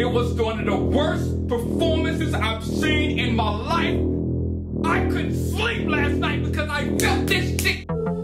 It was one of the worst performances I've seen in my life. I couldn't sleep last night because I felt this shit.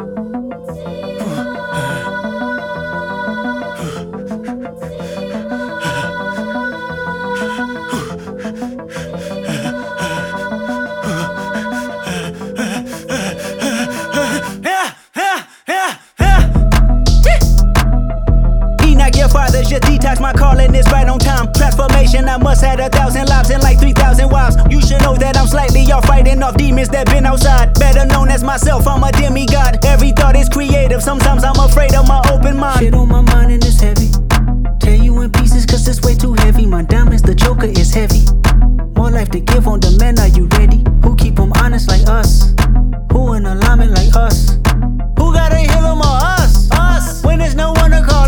Just detox, my calling is right on time. Transformation, I must have 1,000 lives and like 3,000 wives. You should know that I'm slightly off, fighting off demons that been outside. Better known as myself, I'm a demigod. Every thought is creative, sometimes I'm afraid of my open mind. Shit on my mind and it's heavy. Tear you in pieces cause it's way too heavy. My diamonds, the joker is heavy. More life to give on demand, are you ready? Who keep them honest like us? Who in alignment like us? Who gotta heal them or us? Us, when there's no one to call.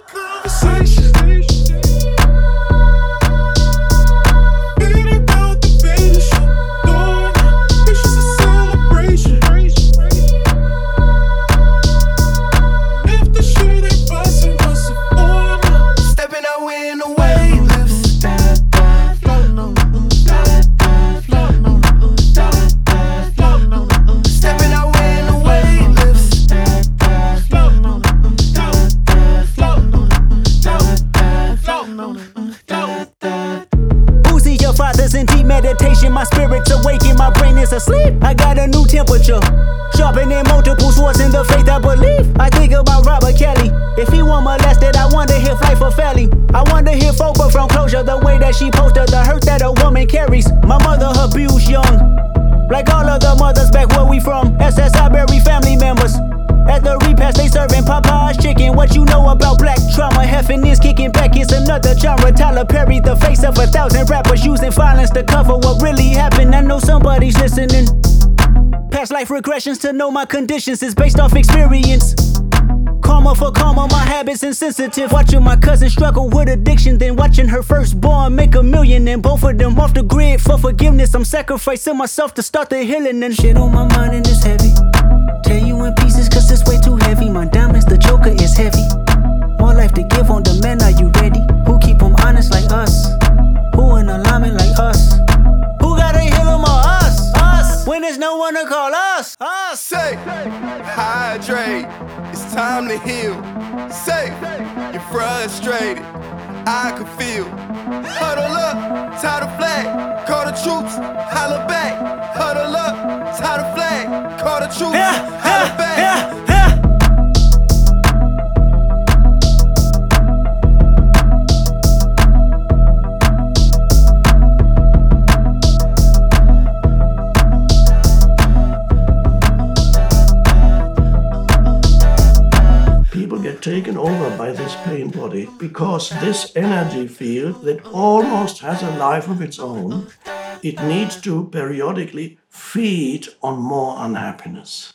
Fathers in deep meditation, my spirit's awakened, my brain is asleep. I got a new temperature, sharpening multiple swords in the faith I believe. I think about Robert Kelly. If he were molested, I wonder if life for felly. I wonder if Oprah from Closure, the way that she posted the hurt that a woman carries. My mother abused young, like all of the mothers back where we from. SSI bury family members. At the repast they serving Popeye's chicken. What you know about black trauma? Heffing is kicking back, it's another genre. Tyler Perry, the face of 1,000 rappers using violence to cover what really happened. I know somebody's listening. Past life regressions to know my conditions is based off experience. Karma for karma, my habits insensitive. Watching my cousin struggle with addiction, then watching her firstborn make $1 million, and both of them off the grid for forgiveness. I'm sacrificing myself to start the healing, and shit on my mind and it's heavy. Tear you in pieces cause it's way too heavy. My diamonds, the joker is heavy. More life to give on demand, are you ready? Who keep them honest like us? Who in alignment like us? Who gotta heal them or us? Us, when there's no one to call us? Us. Say, hydrate, it's time to heal. Say, you're frustrated, I can feel. Huddle up, tie the flag, call the troops, holla back. Huddle up, tie the flag, call the troops, holla back. People get taken over by this pain body because this energy field that almost has a life of its own, it needs to periodically feed on more unhappiness.